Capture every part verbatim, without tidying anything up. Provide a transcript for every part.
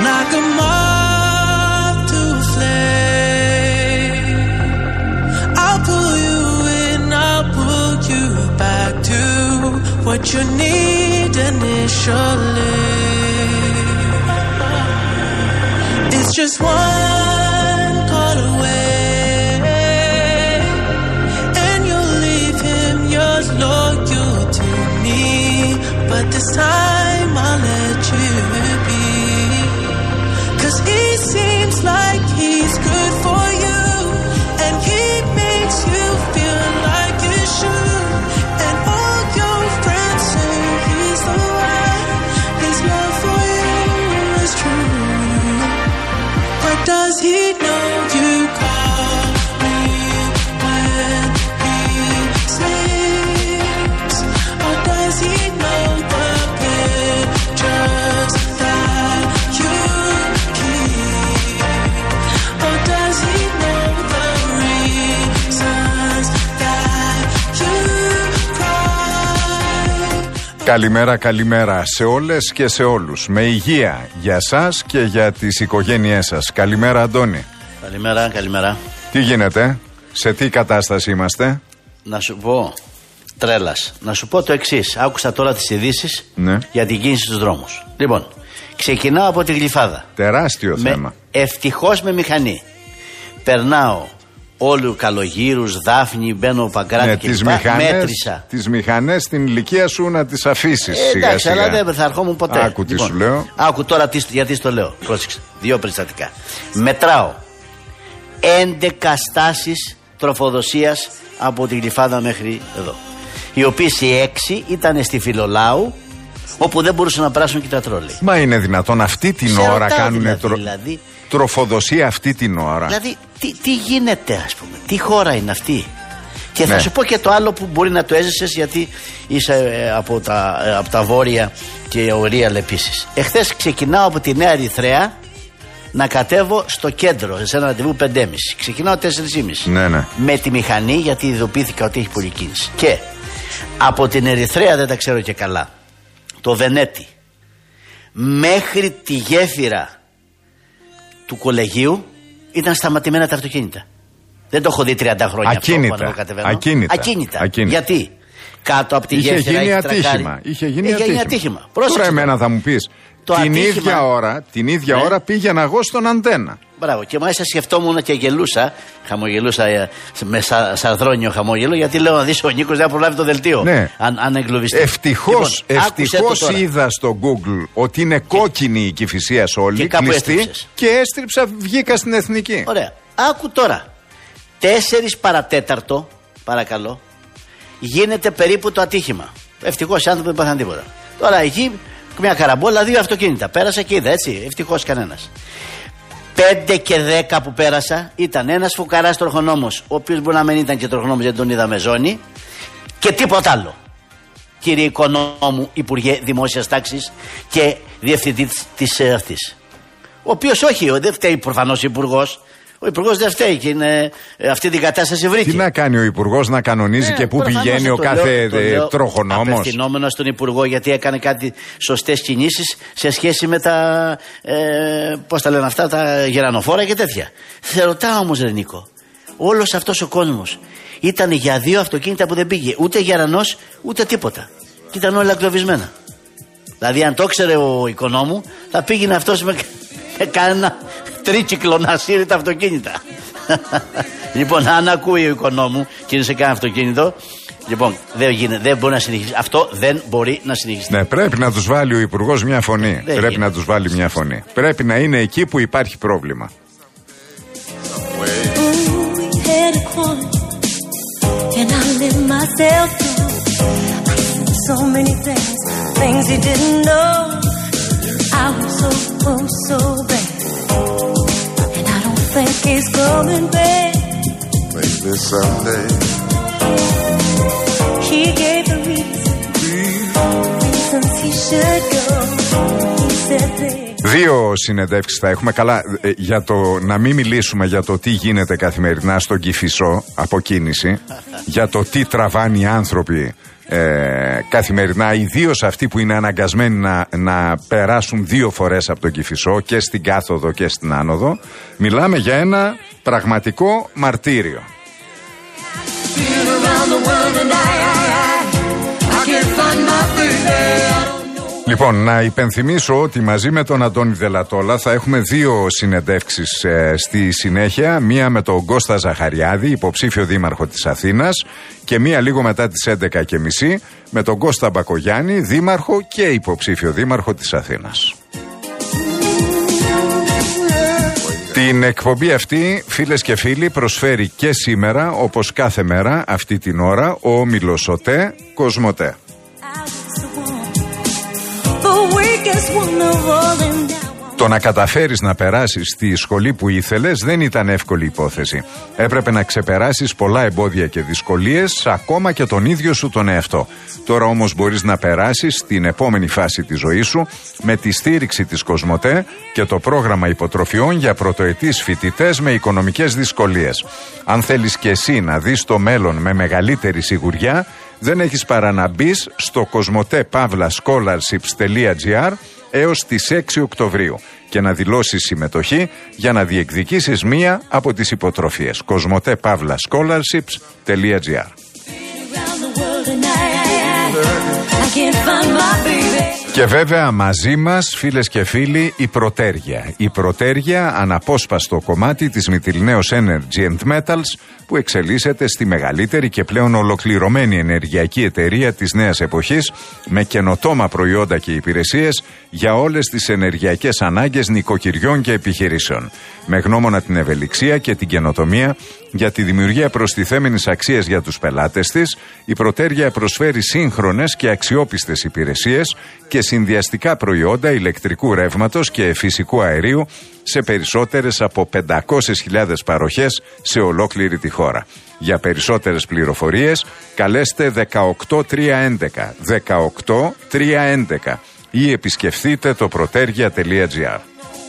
like a moth to a flame. I'll pull you in, I'll pull you back to what you need initially. It's just one call away, and you'll leave him yours loyal to me. But this time I'll let you be, 'cause he seems like he's good for you, and he makes you feel like you should. And all your friends say he's the one, his love for you is true. But does he know you call me when he sleeps? Or does he know the pictures that you keep? Or does he know the reasons that you cry? Καλημέρα, καλημέρα σε όλες και σε όλους. Με υγεία για σας και για τις οικογένειές σας. Καλημέρα, Αντώνη. Καλημέρα, καλημέρα. Τι γίνεται, σε τι κατάσταση είμαστε? Να σου πω, τρέλας, να σου πω το εξής. Άκουσα τώρα τις ειδήσεις, ναι, για την κίνηση στους δρόμους. Λοιπόν, ξεκινάω από τη Γλυφάδα. Τεράστιο με, θέμα. Ευτυχώς με μηχανή. Περνάω όλου Καλογύρους, Δάφνη, μπαίνω Παγκράτη Ναι, και τις λοιπά. μηχανές, μέτρησα. τις μηχανές στην ηλικία σου να τις αφήσεις Ε, σιγά εντάξει, σιγά. αλλά δεν θα ερχόμουν ποτέ. Άκου τι Λοιπόν, σου λέω. Άκου τώρα τι, γιατί στο λέω. Πρόσεξε. Δύο περιστατικά. Μετράω έντεκα στάσεις τροφοδοσίας από τη Γλυφάδα μέχρι εδώ. Οι οποίες οι έξι ήταν στη Φιλολάου, όπου δεν μπορούσαν να περάσουν και τα τρόλεϊ. Μα είναι δυνατόν αυτή την Σε ώρα ρωτάω κάνουν δηλαδή, τρο... δηλαδή, τροφοδοσία αυτή την ώρα? Δηλαδή, τι, τι γίνεται, ας πούμε, τι χώρα είναι αυτή? Και Ναι. θα σου πω και το άλλο που μπορεί να το έζησες, γιατί είσαι ε, από, τα, ε, από τα βόρεια και ο Ρίαλ επίσης. Εχθές ξεκινάω από τη Νέα Ερυθρέα να κατέβω στο κέντρο, σε ένα ραντεβού πέντε και μισή. Ξεκινάω τέσσερα και μισή. Ναι, ναι. Με τη μηχανή, γιατί ειδοποιήθηκα ότι έχει πολλή κίνηση. Και από την Ερυθρέα, δεν τα ξέρω και καλά, το Βενέτι μέχρι τη γέφυρα του κολεγίου ήταν σταματημένα τα αυτοκίνητα. Δεν το έχω δει τριάντα χρόνια. Ακίνητα. Αυτό, κατεβαίνω. Ακίνητα. Ακίνητα. Ακίνητα. Γιατί κάτω από τη Είχε γέφυρα γίνει έχει ατύχημα. τρακάρει. Είχε γίνει Είχε ατύχημα. ατύχημα. Πρόσεξε. Τώρα εμένα θα μου πεις, Το την ατύχημα- ίδια ώρα, την ίδια Ναι. ώρα πήγαινα εγώ στον Αντένα. Μπράβο. Και μάλιστα σκεφτόμουν και γελούσα. Χαμογελούσα ε, με σα, σαρδρόνιο χαμόγελο, γιατί λέω να δεις ο Νίκος δεν θα προλάβει το δελτίο. Ναι. Αν, αν εγκλωβιστεί. Ευτυχώς, Λοιπόν, άκουσέ το ευτυχώς τώρα. είδα στο Google ότι είναι κόκκινη η Κηφισίας όλη, και κάπου κλειστή, έστριψες. και έστριψα, βγήκα στην Εθνική. Ωραία. Άκου τώρα. Τέσσερις παρατέταρτο, παρακαλώ, γίνεται περίπου το ατύχημα. Ευτυχώς οι άνθρωποι δεν πάθαν τίποτα. Τώρα εκεί μια καραμπόλα, δύο αυτοκίνητα. Πέρασα και είδα, έτσι. Ευτυχώς κανένας. Πέντε και δέκα που πέρασα ήταν ένας φουκαράς τροχονόμος, ο οποίος μπορεί να μην ήταν και τροχονόμος, γιατί τον είδα με ζώνη, και τίποτα άλλο. Κύριε Οικονόμου, Υπουργέ Δημόσιας Τάξης και Διευθυντή της αυτής. Ο οποίος όχι, δεν φταίει προφανώς ο Υπουργός. Ο Υπουργός δεν φταίει και είναι, ε, αυτή την κατάσταση βρήκε. Τι να κάνει ο Υπουργός, να κανονίζει Ε, και πού προφανώς πηγαίνει το ο κάθε λέω, το ε, λέω τροχονόμος. απευθυνόμενος στον Υπουργό, γιατί έκανε κάτι σωστές κινήσεις σε σχέση με τα, ε, πώς τα λένε αυτά, τα γερανοφόρα και τέτοια. Σε ρωτάω όμως, ρε Νίκο, όλος αυτός ο κόσμος ήταν για δύο αυτοκίνητα που δεν πήγε ούτε γερανός ούτε τίποτα. Και ήταν όλα εγκλωβισμένα. Δηλαδή, αν το ξέρε ο Οικονόμου, θα πήγαινε αυτός με, με κανένα τρίκυκλο να σύρει τα αυτοκίνητα. Λοιπόν, αν ακούει ο Οικονόμου και είναι σε κανένα αυτοκίνητο, λοιπόν, δεν, γίνεται, δεν μπορεί να συνεχίσει. Αυτό δεν μπορεί να συνεχίσει. Ναι, πρέπει να τους βάλει ο Υπουργός μια φωνή. Δεν πρέπει γίνεται. να τους βάλει μια φωνή. Πρέπει να είναι εκεί που υπάρχει πρόβλημα. So many things, things he didn't know. I was so, oh, so bad. And I don't think he's coming back. Maybe someday. He gave the reason, reasons he should go. He said things. Δύο συνεντεύξεις θα έχουμε. Καλά, ε, για το να μην μιλήσουμε για το τι γίνεται καθημερινά στον Κηφισό από κίνηση, για το τι τραβάνε οι άνθρωποι ε, καθημερινά, ιδίως αυτοί που είναι αναγκασμένοι να, να περάσουν δύο φορές από τον Κηφισό, και στην κάθοδο και στην άνοδο. Μιλάμε για ένα πραγματικό μαρτύριο. Λοιπόν, να υπενθυμίσω ότι μαζί με τον Αντώνη Δελατόλα θα έχουμε δύο συνεντεύξεις ε, στη συνέχεια. Μία με τον Κώστα Ζαχαριάδη, υποψήφιο δήμαρχο της Αθήνας, και μία λίγο μετά τις έντεκα και μισή με τον Κώστα Μπακογιάννη, δήμαρχο και υποψήφιο δήμαρχο της Αθήνας. Την εκπομπή αυτή, φίλες και φίλοι, προσφέρει και σήμερα, όπως κάθε μέρα αυτή την ώρα, ο όμιλος ΟΤΕ Κοσμοτέ. Το να καταφέρεις να περάσεις στη σχολή που ήθελες δεν ήταν εύκολη υπόθεση. Έπρεπε να ξεπεράσεις πολλά εμπόδια και δυσκολίες, ακόμα και τον ίδιο σου τον εαυτό. Τώρα όμως μπορείς να περάσεις στην επόμενη φάση της ζωής σου με τη στήριξη της Κοσμοτέ και το πρόγραμμα υποτροφιών για πρωτοετής φοιτητές με οικονομικές δυσκολίες. Αν θέλεις και εσύ να δεις το μέλλον με μεγαλύτερη σιγουριά, δεν έχεις παρά να μπεις στο κοσμοτέ παύλα scholarships τελεία τζι άρ έως τις έξι Οκτωβρίου και να δηλώσεις συμμετοχή για να διεκδικήσεις μία από τις υποτροφίες. κοσμοτέ παύλα scholarships τελεία τζι άρ. Και βέβαια μαζί μας, φίλες και φίλοι, η Πρωτέργεια. Η Πρωτέργεια, αναπόσπαστο κομμάτι της Mytilineos Energy and Metals, που εξελίσσεται στη μεγαλύτερη και πλέον ολοκληρωμένη ενεργειακή εταιρεία της νέας εποχής, με καινοτόμα προϊόντα και υπηρεσίες για όλες τις ενεργειακές ανάγκες νοικοκυριών και επιχειρήσεων. Με γνώμονα την ευελιξία και την καινοτομία για τη δημιουργία προστιθέμενης αξίας για τους πελάτες της, η Πρωτέργεια προσφέρει σύγχρονες και αξιόπιστες υπηρεσίες και συνδυαστικά προϊόντα ηλεκτρικού ρεύματος και φυσικού αερίου σε περισσότερες από πεντακόσιες χιλιάδες παροχές σε ολόκληρη τη χώρα. Για περισσότερες πληροφορίες καλέστε δεκαοκτώ τριακόσια έντεκα δεκαοκτώ τριακόσια έντεκα ή επισκεφθείτε το protergia τελεία τζι άρ.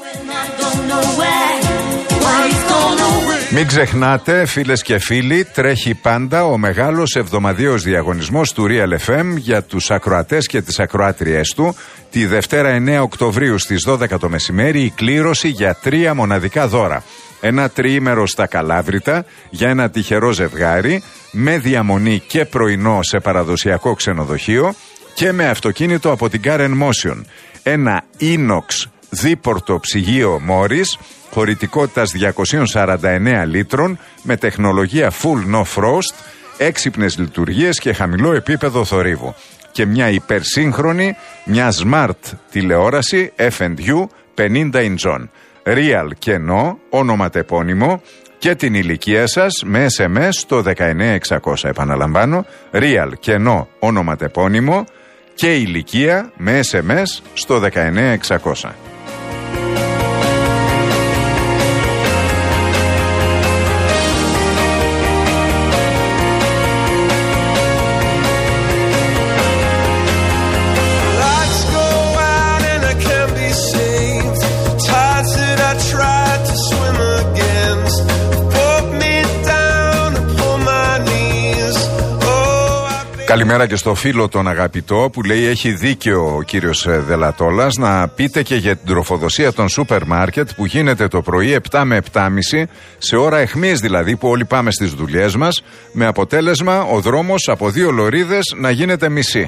Μην ξεχνάτε, φίλες και φίλοι, τρέχει πάντα ο μεγάλος εβδομαδιαίος διαγωνισμός του Real εφ εμ για τους ακροατές και τις ακροάτριές του. Τη Δευτέρα εννέα Οκτωβρίου στις δώδεκα το μεσημέρι η κλήρωση για τρία μοναδικά δώρα. Ένα τριήμερο στα Καλάβρητα για ένα τυχερό ζευγάρι με διαμονή και πρωινό σε παραδοσιακό ξενοδοχείο και με αυτοκίνητο από την Car and Motion. Ένα inox δίπορτο ψυγείο Morris χωρητικότητας διακόσια σαράντα εννέα λίτρων με τεχνολογία Full No Frost, έξυπνες λειτουργίες και χαμηλό επίπεδο θορύβου. Και μια υπερσύγχρονη, μια smart τηλεόραση εφ εντ γιου πενήντα ιντσών. Real και No, ονοματεπώνυμο και την ηλικία σας με ες εμ ες στο δεκαεννέα εξακόσια. Επαναλαμβάνω, Real και No, ονοματεπώνυμο και ηλικία με ες εμ ες στο δεκαεννέα εξακόσια. Καλημέρα και στο φίλο τον αγαπητό που λέει έχει δίκιο ο κύριος Δελατόλας να πείτε και για την τροφοδοσία των σούπερ μάρκετ που γίνεται το πρωί επτά με επτά και μισή σε ώρα αιχμής δηλαδή που όλοι πάμε στις δουλειές μας με αποτέλεσμα ο δρόμος από δύο λωρίδες να γίνεται μισή.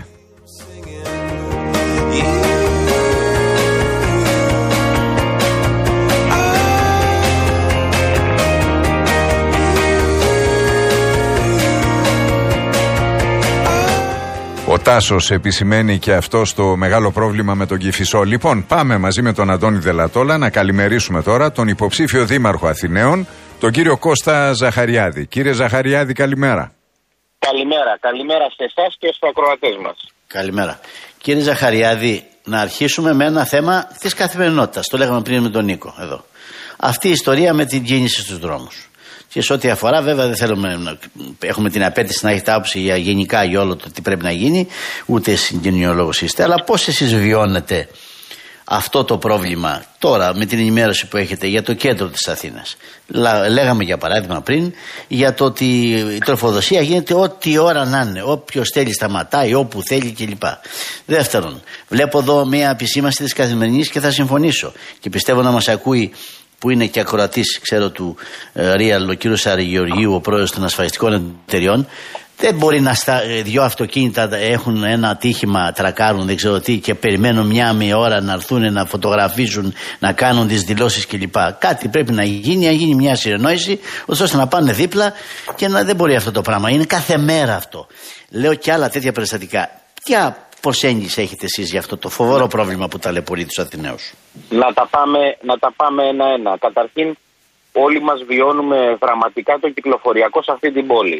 Ο Τάσος επισημαίνει και αυτό το μεγάλο πρόβλημα με τον Κηφισό. Λοιπόν, πάμε μαζί με τον Αντώνη Δελατόλα να καλημερίσουμε τώρα τον υποψήφιο δήμαρχο Αθηναίων, τον κύριο Κώστα Ζαχαριάδη. Κύριε Ζαχαριάδη, καλημέρα. Καλημέρα. Καλημέρα σε εσάς και στους ακροατές μας. Καλημέρα. Κύριε Ζαχαριάδη, να αρχίσουμε με ένα θέμα της καθημερινότητας. Το λέγαμε πριν με τον Νίκο εδώ. Αυτή η ιστορία με την κίνηση στους δρόμους. Και σε ό,τι αφορά, βέβαια, δεν θέλουμε να έχουμε την απέτηση να έχετε άποψη για γενικά για όλο το τι πρέπει να γίνει, ούτε συγκοινωνιολόγος είστε, αλλά πώς εσείς βιώνετε αυτό το πρόβλημα τώρα με την ενημέρωση που έχετε για το κέντρο της Αθήνας. Λέγαμε για παράδειγμα πριν για το ότι η τροφοδοσία γίνεται ό,τι ώρα να είναι. Όποιος θέλει σταματάει, όπου θέλει κλπ. Δεύτερον, βλέπω εδώ μια επισήμανση της Καθημερινής και θα συμφωνήσω. Και πιστεύω να μας ακούει, που είναι και ακροατής, ξέρω, του Real, ο κύριος Αριγεωργίου, ο πρόεδρος των ασφαλιστικών εταιριών. Δεν μπορεί να στα δυο αυτοκίνητα έχουν ένα ατύχημα, τρακάρουν, δεν ξέρω τι, και περιμένουν μια μία ώρα να έρθουν να φωτογραφίζουν, να κάνουν τις δηλώσεις κλπ. Κάτι πρέπει να γίνει, να γίνει μια συνεννόηση, ώστε να πάνε δίπλα και να δεν μπορεί αυτό το πράγμα. Είναι κάθε μέρα αυτό. Λέω και άλλα τέτοια περιστατικά. Ποια προσέγγιση έχετε εσείς για αυτό το φοβερό πρόβλημα που ταλαιπωρεί τους Αθηναίους? Να τα πάμε, να τα πάμε ένα-ένα. Καταρχήν, όλοι μας βιώνουμε δραματικά το κυκλοφοριακό σε αυτή την πόλη.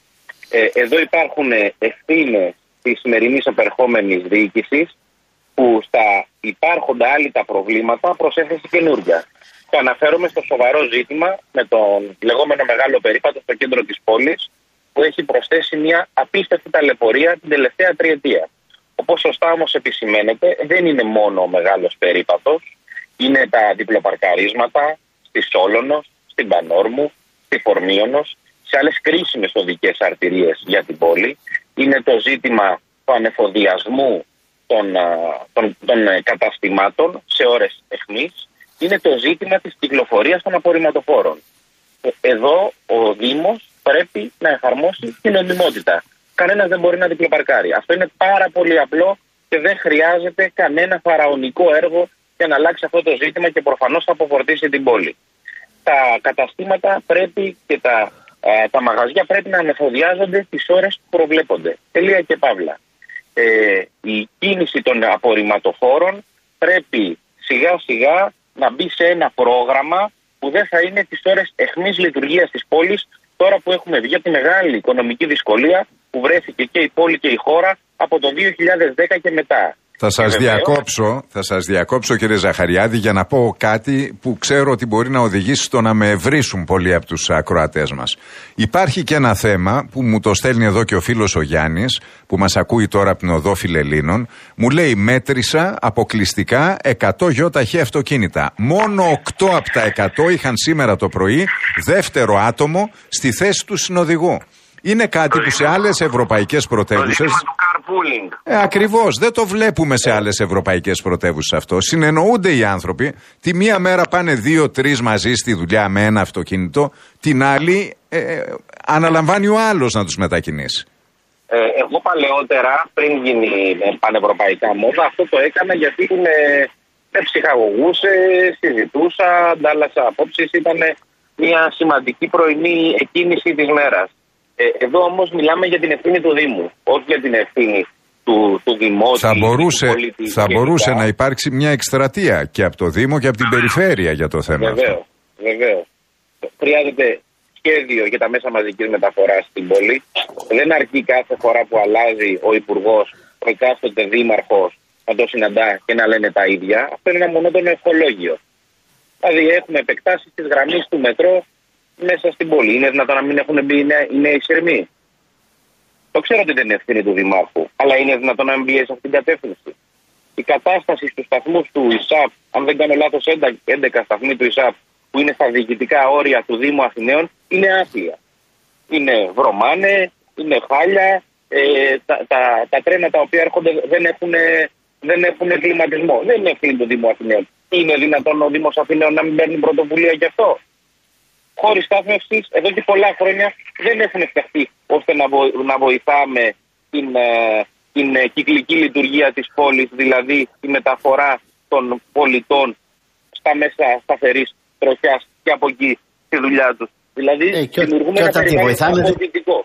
Ε, εδώ υπάρχουν ευθύνες της σημερινής επερχόμενης διοίκησης που στα υπάρχοντα άλλη τα προβλήματα προσέθεσε καινούργια. Και αναφέρομαι στο σοβαρό ζήτημα με τον λεγόμενο μεγάλο περίπατο στο κέντρο της πόλης, που έχει προσθέσει μια απίστευτη ταλαιπωρία την τελευταία τριετία. Όπως σωστά όμως επισημαίνεται, δεν είναι μόνο ο μεγάλος περίπατος, είναι τα διπλοπαρκαρίσματα στη Σόλωνος, στην Πανόρμου, στη Φορμίωνος, σε άλλες κρίσιμες οδικές αρτηρίες για την πόλη. Είναι το ζήτημα του ανεφοδιασμού των, των, των καταστημάτων σε ώρες αιχμής. Είναι το ζήτημα της κυκλοφορίας των απορριμματοφόρων. Εδώ ο Δήμος πρέπει να εφαρμόσει την νομιμότητα. Κανένας δεν μπορεί να διπλοπαρκάρει. Αυτό είναι πάρα πολύ απλό και δεν χρειάζεται κανένα φαραωνικό έργο για να αλλάξει αυτό το ζήτημα και προφανώς θα αποφορτήσει την πόλη. Τα καταστήματα πρέπει και τα Ε, τα μαγαζιά πρέπει να ανεφοδιάζονται τις ώρες που προβλέπονται. Τελεία και παύλα. Ε, η κίνηση των απορριμματοφόρων πρέπει σιγά σιγά να μπει σε ένα πρόγραμμα που δεν θα είναι τις ώρες αιχμής λειτουργίας της πόλης, τώρα που έχουμε βγει από τη μεγάλη οικονομική δυσκολία που βρέθηκε και η πόλη και η χώρα από το δύο χιλιάδες δέκα και μετά. Θα σας διακόψω, θα σας διακόψω κύριε Ζαχαριάδη, για να πω κάτι που ξέρω ότι μπορεί να οδηγήσει στο να με ευρύσουν πολλοί από τους ακροατές μας. Υπάρχει και ένα θέμα που μου το στέλνει εδώ και ο φίλος ο Γιάννης, που μας ακούει τώρα από την οδό Φιλελλήνων. Μου λέει, μέτρησα αποκλειστικά εκατό γιοταχή αυτοκίνητα. Μόνο οκτώ από τα εκατό είχαν σήμερα το πρωί δεύτερο άτομο στη θέση του συνοδηγού. Είναι κάτι που σε άλλες ευρωπαϊκές πρωτεύουσες. Ε, ακριβώς, δεν το βλέπουμε σε άλλες ευρωπαϊκές πρωτεύουσες αυτό. Συνεννοούνται οι άνθρωποι. Τη μία μέρα πάνε δύο-τρεις μαζί στη δουλειά με ένα αυτοκίνητο, την άλλη ε, ε, αναλαμβάνει ο άλλος να τους μετακινήσει. Ε, εγώ παλαιότερα, πριν γίνει πανευρωπαϊκά μόδα, αυτό το έκανα γιατί με, με ψυχαγωγούσε, συζητούσα, αντάλλασα απόψεις, ήταν μια σημαντική πρωινή εκκίνηση της μέρας. Ε, εδώ όμως μιλάμε για την ευθύνη του Δήμου, όχι για την ευθύνη του, του δημότη. Θα μπορούσε, του θα μπορούσε να υπάρξει μια εκστρατεία και από το Δήμο και από την περιφέρεια για το θέμα βεβαίως, αυτό. Βεβαίως. Χρειάζεται σχέδιο για τα μέσα μαζικής μεταφοράς στην πόλη. Δεν αρκεί κάθε φορά που αλλάζει ο υπουργός, ο εκάστοτε δήμαρχος να το συναντά και να λένε τα ίδια. Αυτό είναι ένα μονότονο ευχολόγιο. Δηλαδή έχουμε επεκτάσεις της γραμμής του μετρό μέσα στην πόλη. Είναι δυνατόν να μην έχουν μπει οι νέοι σειρμοί? Το ξέρω ότι δεν είναι ευθύνη του Δημάρχου, αλλά είναι δυνατόν να μην μπει σε αυτήν την κατεύθυνση. Η κατάσταση στους σταθμούς του ΙΣΑΠ, αν δεν κάνω λάθος, έντεκα σταθμοί του ΙΣΑΠ που είναι στα διοικητικά όρια του Δήμου Αθηναίων, είναι άθλια. Είναι βρωμάνε, είναι χάλια, ε, τα, τα, τα τρένα τα οποία έρχονται δεν έχουν, δεν έχουν κλιματισμό. Δεν είναι ευθύνη του Δήμου Αθηναίων. Είναι δυνατόν ο Δήμος Αθηναίων να μην παίρνει πρωτοβουλία γι' αυτό? Χώροι στάθμευσης εδώ και πολλά χρόνια δεν έχουν φτιαχτεί ώστε να, βο, να βοηθάμε την, την κυκλική λειτουργία της πόλης, δηλαδή τη μεταφορά των πολιτών στα μέσα σταθερής τροχιάς και από εκεί στη δουλειά τους. Δηλαδή ε, και, δημιουργούμε και ένα περιβάλλον αποδυτικό.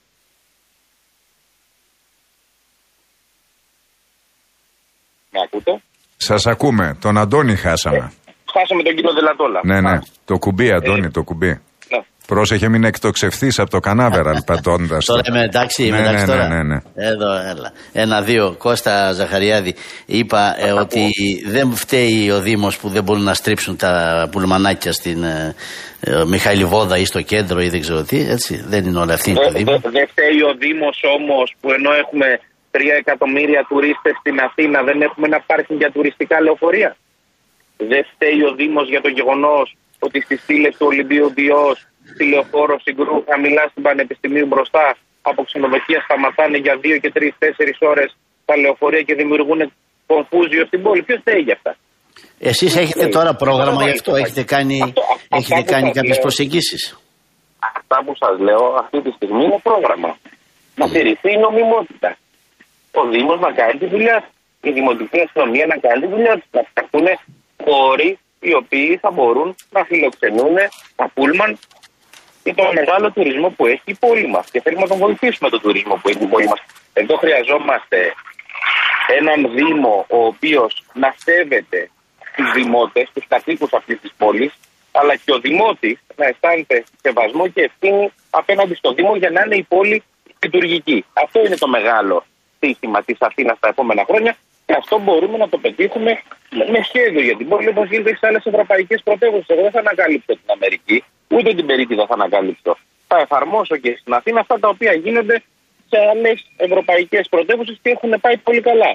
Με ακούτε? Σας ακούμε. Τον Αντώνη χάσαμε. Ε. Χάσαμε τον κύριο Δελατόλα. Ναι, ναι. Το κουμπί, Αντώνη, ε, το κουμπί. Ναι. Πρόσεχε, μην εκτοξευθείς από το κανάβεραλ πατώντας. Τώρα είμαι εντάξει, είμαι ναι, εντάξει ναι, τώρα. Ναι, ναι, ναι. Εδώ, έλα. Ένα-δύο. Κώστα Ζαχαριάδη, είπα ε, ότι δεν φταίει ο Δήμος που δεν μπορούν να στρίψουν τα πουλμανάκια στην ε, ε, Μιχαήλ Βόδα ή στο κέντρο ή δεν ξέρω τι. Έτσι. Δεν είναι όλα αυτή η Δεν δε, δε φταίει ο Δήμος όμως που ενώ έχουμε τρία εκατομμύρια τουρίστες στην Αθήνα δεν έχουμε ένα πάρκινγκ για τουριστικά λεωφορεία? Δεν φταίει ο Δήμος για το γεγονός ότι στις στήλες του Ολυμπίου Διός, στη Λεωφόρο Συγκρού, χαμηλά στην Πανεπιστημίου μπροστά, από ξενοδοχεία σταματάνε για δύο και τρεις, τέσσερις ώρες τα λεωφορεία και δημιουργούν κομφούζιο στην πόλη? Ποιος φταίει για αυτά? Εσείς έχετε τώρα πρόγραμμα γι' αυτό, έχετε κάνει, αυτό, αυτό, έχετε κάνει κάποιες λέω, προσεγγίσεις? Αυτά που σας λέω αυτή τη στιγμή είναι πρόγραμμα. Να τηρηθεί η νομιμότητα. Ο Δήμος να κάνει τη δουλειά του. Η Δημοτική Αστυνομία να κάνει τη δουλειά του. Να φτιαχτούν χώροι οι οποίοι θα μπορούν να φιλοξενούν τα πούλμαν και τον μεγάλο τουρισμό που έχει η πόλη μας. Και θέλουμε να τον βοηθήσουμε τον τουρισμό που έχει η πόλη μας. Εδώ χρειαζόμαστε έναν Δήμο ο οποίος να σέβεται τους δημότες, τους κατοίκους αυτής της πόλης, αλλά και ο Δημότης να αισθάνεται σεβασμό και ευθύνη απέναντι στον Δήμο για να είναι η πόλη λειτουργική. Αυτό είναι το μεγάλο στοίχημα της Αθήνας τα επόμενα χρόνια και αυτό μπορούμε να το πετύχουμε με σχέδιο για την πόλη, όπως γίνεται στις άλλες ευρωπαϊκές πρωτεύουσες. Εγώ δεν θα ανακαλύψω την Αμερική, ούτε την περίτιδα θα ανακαλύψω. Θα εφαρμόσω και στην Αθήνα αυτά τα οποία γίνονται σε άλλες ευρωπαϊκές πρωτεύουσες και έχουν πάει πολύ καλά.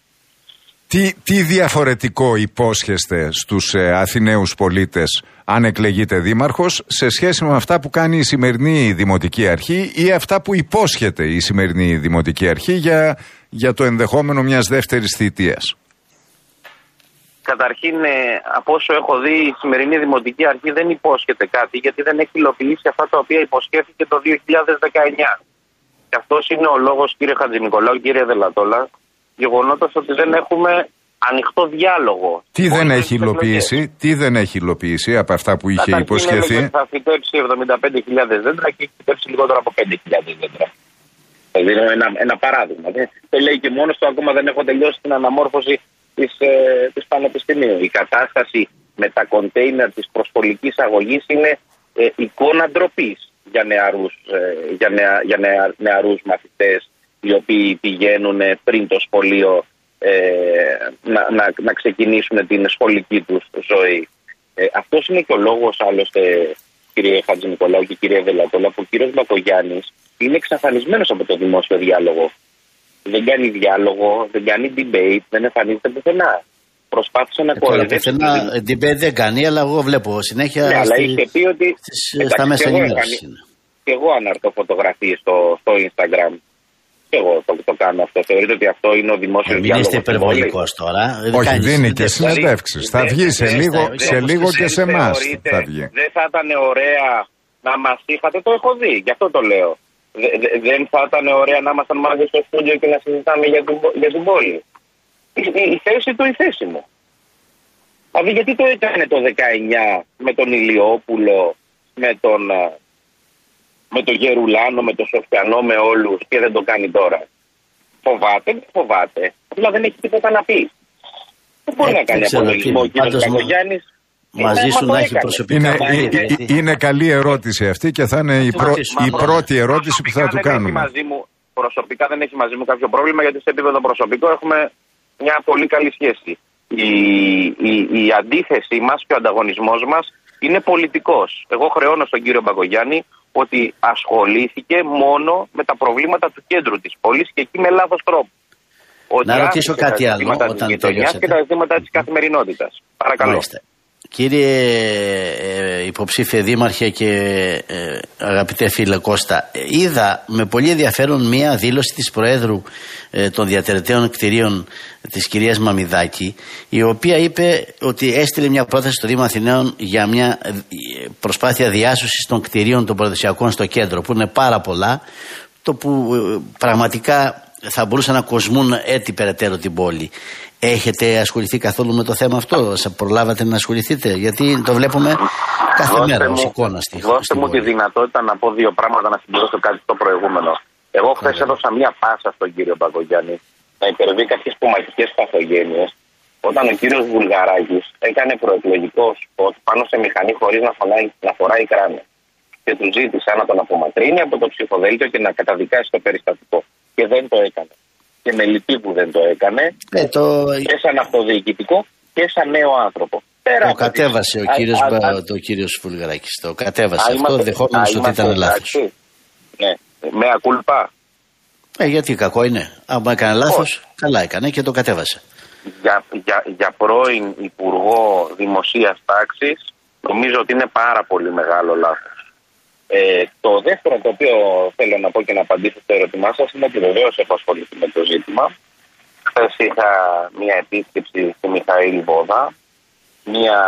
Τι, τι διαφορετικό υπόσχεστε στους ε, Αθηναίους πολίτες αν εκλεγείτε δήμαρχος σε σχέση με αυτά που κάνει η σημερινή Δημοτική Αρχή ή αυτά που υπόσχεται η σημερινή Δημοτική Αρχή για, για το ενδεχόμενο μιας δεύτερης θητείας? Καταρχήν, από όσο έχω δει, η σημερινή Δημοτική Αρχή δεν υπόσχεται κάτι, γιατί δεν έχει υλοποιήσει αυτά τα οποία υποσχέθηκε το δύο χιλιάδες δεκαεννιά. Και αυτός είναι ο λόγος, κύριε Χατζηνικολάου, κύριε Δελατόλα, γεγονότος ότι δεν έχουμε ανοιχτό διάλογο. Τι δεν έχει υλοποιήσει, τι δεν έχει υλοποιήσει από αυτά που είχε Καταρχήν υποσχεθεί? Έλεγε, θα φυτέψει εβδομήντα πέντε χιλιάδες δέντρα και έχει φυτέψει λιγότερο από πέντε χιλιάδες δέντρα. Θα δίνω ένα, ένα παράδειγμα. Το λέει και μόνος του, ακόμα δεν έχω τελειώσει την αναμόρφωση της, ε, της Πανεπιστημίου. Η κατάσταση με τα κοντέινερ της προσχολικής αγωγής είναι ε, εικόνα ντροπής για νεαρούς, ε, για νεα, για νεα, νεαρούς μαθητές οι οποίοι πηγαίνουν πριν το σχολείο ε, να, να, να ξεκινήσουν την σχολική τους ζωή. Ε, αυτός είναι και ο λόγος, άλλωστε, κύριε Χατζηνικολάου και κύριε Δελατόλα, που ο κύριος Μπακογιάννης είναι εξαφανισμένος από το δημόσιο διάλογο. Δεν κάνει διάλογο, δεν κάνει debate, δεν εμφανίζεται πουθενά. Προσπάθησε να κοροϊδέψει. Πουθενά debate δεν κάνει, αλλά εγώ βλέπω συνέχεια. Ναι, στη, αλλά είχε πει ότι. στις, εντάξει, στα μέσα ενημέρωσης. Και εγώ αναρτώ φωτογραφίες στο, στο Instagram. Και εγώ το, το κάνω αυτό. Θεωρείτε ότι αυτό είναι ο δημόσιος διάλογος? Μην είστε υπερβολικός τώρα. Όχι, δίνει και συνεντεύξεις. Θα βγει σε λίγο, σε λίγο και σε εμάς. Δεν θα ήταν ωραία να μας είχατε, το έχω δει, γι' αυτό το λέω. Δε, δε, δεν θα ήταν ωραία να ήμασταν μαζί στο στούντιο και να συζητάμε για την, για την πόλη? Η, η, η θέση του, η θέση μου. Δηλαδή, γιατί το έκανε το δεκαεννιά με τον Ηλιόπουλο, με τον, με τον Γερουλάνο, με τον Σοφιανό, με όλους, και δεν το κάνει τώρα? Φοβάται, δεν φοβάται. Απλά δεν έχει τίποτα να πει. Δεν μπορεί ε, να κάνει απολογισμό ο κύριος Μπακογιάννης. Μαζί σου να έχει προσωπικά. Είναι, είναι, είναι καλή ερώτηση αυτή και θα είναι η, πρω, η πρώτη ερώτηση που θα του κάνουμε. Μαζί μου, προσωπικά δεν έχει μαζί μου κάποιο πρόβλημα, γιατί σε επίπεδο προσωπικό έχουμε μια πολύ καλή σχέση. Η, η, η αντίθεση μας και ο ανταγωνισμός μας είναι πολιτικός. Εγώ χρεώνω στον κύριο Μπακογιάννη ότι ασχολήθηκε μόνο με τα προβλήματα του κέντρου της πόλης και εκεί με λάθος τρόπο. Να ρωτήσω κάτι άλλο όταν τελειώσετε. Και τα ζητήματα της καθημερινότητας. Παρακαλώ. Μάλιστα. Κύριε ε, υποψήφιε δήμαρχε και ε, αγαπητέ φίλε Κώστα, είδα με πολύ ενδιαφέρον μία δήλωση της Προέδρου ε, των διατηρηταίων κτηρίων της κυρίας Μαμιδάκη, η οποία είπε ότι έστειλε μια πρόταση στο Δήμο Αθηναίων για μια προσπάθεια διάσωσης των κτηρίων των παραδοσιακών στο κέντρο, που είναι πάρα πολλά, το που ε, πραγματικά θα μπορούσαν να κοσμούν έτσι περαιτέρω την πόλη. Έχετε ασχοληθεί καθόλου με το θέμα αυτό? Σε προλάβατε να ασχοληθείτε? Γιατί το βλέπουμε κάθε δώστε μέρα ως εικόνα στη χώρα. Δώστε μου τη δυνατότητα να πω δύο πράγματα, να συμπληρώσω κάτι στο προηγούμενο. Εγώ χθες έδωσα μία πάσα στον κύριο Μπακογιάννη να υπερβεί κάποιες ποματικές παθογένειες, όταν ο κύριος Βουλγαράκης έκανε προεκλογικό σποτ πάνω σε μηχανή χωρίς να, να φοράει κράνη. Και του ζήτησα να τον απομακρύνει από το ψηφοδέλτιο και να καταδικάσει το περιστατικό. Και δεν το έκανε. Και με λυπή που δεν το έκανε, ε, το... και σαν αυτοδιοικητικό και σαν νέο άνθρωπο. Πέρα το κατέβασε τις... ο κύριος, α, α, α... το κύριος Βουλγαράκης. Το κατέβασε α, αυτό, δεχόμενος ότι ήταν λάθος. Ναι, με ακούλπα. Ε, γιατί κακό είναι. Αν έκανε λάθος, καλά έκανε και το κατέβασε. Για, για, για πρώην Υπουργό Δημοσίας Τάξης, νομίζω ότι είναι πάρα πολύ μεγάλο λάθος. Ε, το δεύτερο το οποίο θέλω να πω και να απαντήσω στο ερώτημά σας είναι ότι βεβαίως έχω ασχοληθεί με το ζήτημα. Χθες είχα μια επίσκεψη στη Μιχαήλ Βόδα, μια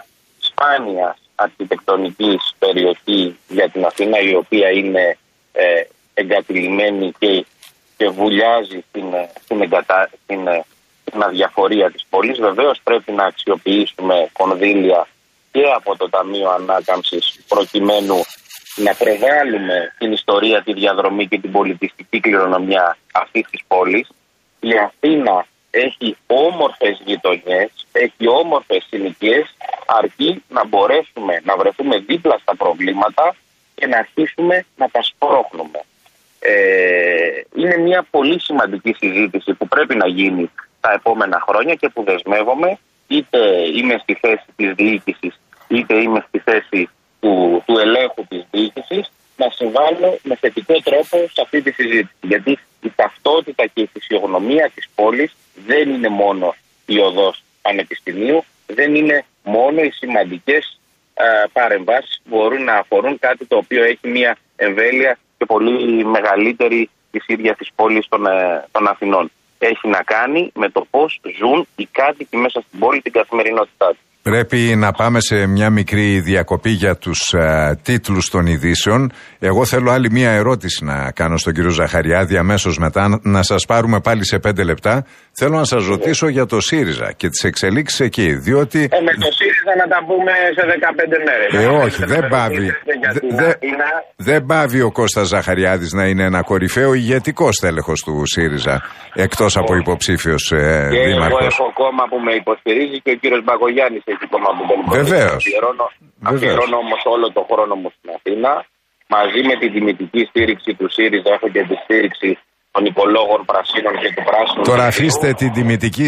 σπάνια αρχιτεκτονικής περιοχή για την Αθήνα, η οποία είναι ε, εγκατειλημμένη και, και βουλιάζει στην, στην, εγκατα, στην, στην αδιαφορία της πόλης. Βεβαίως πρέπει να αξιοποιήσουμε κονδύλια και από το Ταμείο Ανάκαμψης προκειμένου να προβάλλουμε την ιστορία, τη διαδρομή και την πολιτιστική κληρονομιά αυτής της πόλης. Η Αθήνα έχει όμορφες γειτονιές, έχει όμορφες συνοικίες, αρκεί να μπορέσουμε να βρεθούμε δίπλα στα προβλήματα και να αρχίσουμε να τα σπρώχνουμε. Ε, είναι μια πολύ σημαντική συζήτηση που πρέπει να γίνει τα επόμενα χρόνια και που δεσμεύομαι, είτε είμαι στη θέση της διοίκησης, είτε είμαι στη θέση του, του ελέγχου της διοίκησης, να συμβάλλω με θετικό τρόπο σε αυτή τη συζήτηση. Γιατί η ταυτότητα και η φυσιογνωμία της πόλης δεν είναι μόνο η οδός Πανεπιστημίου, δεν είναι μόνο οι σημαντικές παρεμβάσεις που μπορούν να αφορούν κάτι το οποίο έχει μια εμβέλεια και πολύ μεγαλύτερη της ίδιας της πόλης των, των Αθηνών. Έχει να κάνει με το πώς ζουν οι κάτοικοι μέσα στην πόλη την καθημερινότητά τους. Πρέπει να πάμε σε μια μικρή διακοπή για τους uh, τίτλους των ειδήσεων. Εγώ θέλω άλλη μια ερώτηση να κάνω στον κύριο Ζαχαριάδη αμέσως μετά, να σας πάρουμε πάλι σε πέντε λεπτά. Θέλω να σας ρωτήσω για το ΣΥΡΙΖΑ και τις εξελίξεις εκεί, διότι... Ε, με το ΣΥΡΙΖΑ να τα πούμε σε δεκαπέντε μέρες. Ε, όχι, δεν πάβει. Δε, δεν πάβει ο Κώστας Ζαχαριάδης να είναι ένα κορυφαίο ηγετικό στέλεχος του ΣΥΡΙΖΑ, εκτός από υποψήφιος ε, και δήμαρχος. Εγώ έχω κόμμα που με υποστηρίζει και ο κύριος Μπακογιάννης έχει κόμμα που με υποστηρίζει. Βεβαίως. Αφιερώνω, αφιερώνω όμως όλο το χρόνο μου στην Αθήνα. Μαζί με την τιμητική στήριξη του ΣΥΡΙΖΑ έχω και τη στήριξη των οικολόγων Πρασίνων και του Πράσινου. Τώρα αφήστε την τιμητική,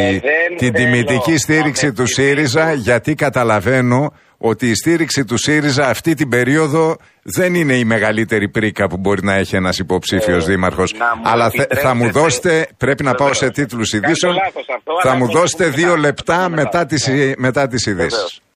την τιμητική στήριξη του ΣΥΡΙΖΑ, γιατί καταλαβαίνω ότι η στήριξη του ΣΥΡΙΖΑ αυτή την περίοδο δεν είναι η μεγαλύτερη πρίκα που μπορεί να έχει ένας υποψήφιος ε, δήμαρχος. Αλλά θε, θα μου δώσετε, πρέπει να πάω σε τίτλους ειδήσεων, θα μου δώσετε δύο λεπτά μετά τις, μετά τις ειδήσεις.